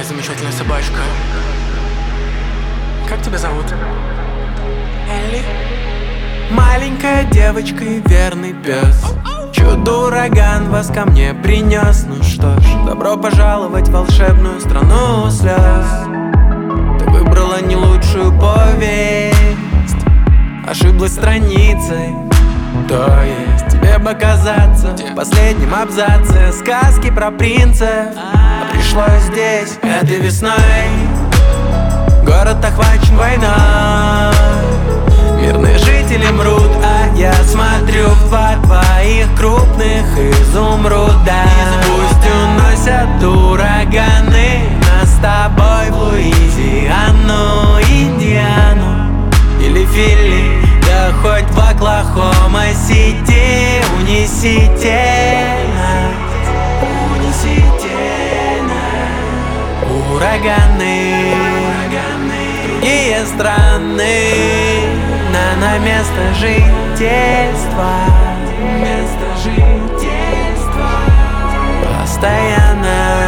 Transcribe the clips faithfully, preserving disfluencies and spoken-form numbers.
замечательная собачка. Как тебя зовут? Элли? Маленькая девочка и верный пес. Чудо-ураган вас ко мне принес. Ну что ж, добро пожаловать в волшебную страну слез. Ты выбрала не лучшую повесть, ошиблась страницей. То есть тебе бы казаться в последнем абзаце сказки про принцев. А пришлось здесь этой весной. Город охвачен войной, мирные жители мрут, а я смотрю в два твоих крупных изумруда. Пусть уносят ураганы нас с тобой в Луизиану, Индиану или Фили, да хоть в Оклахома-Сити. Унесите нас, унесите нас, ураганы, другие страны, на, на место жительства, место жительства постоянно.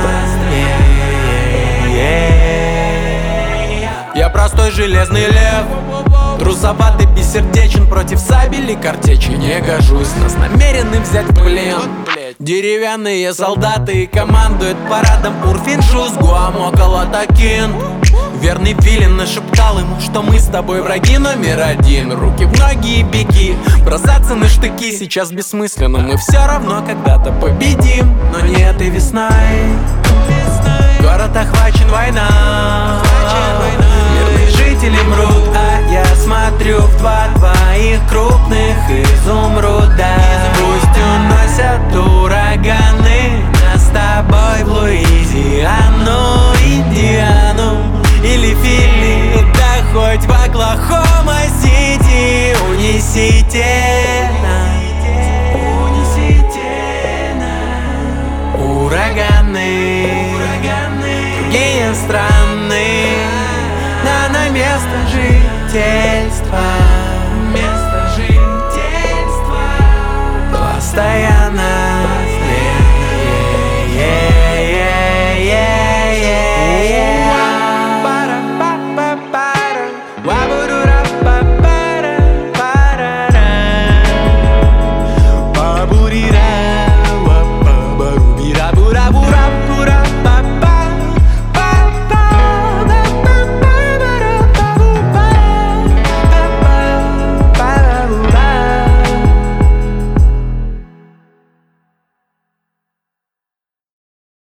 Я простой железный лев, трусоватый, бессердечен, против сабель и картечи не гожусь. Нас намерены взять в плен деревянные солдаты, и командует парадом Урфин-Шус, Гуам около Такин. Верный филин нашептал ему, что мы с тобой враги номер один. Руки в ноги и беги, бросаться на штыки сейчас бессмысленно. Мы все равно когда-то победим, но не этой весной. Город охвачен войной, мирные жители мрут, а я смотрю в два твоих крупных изумруда.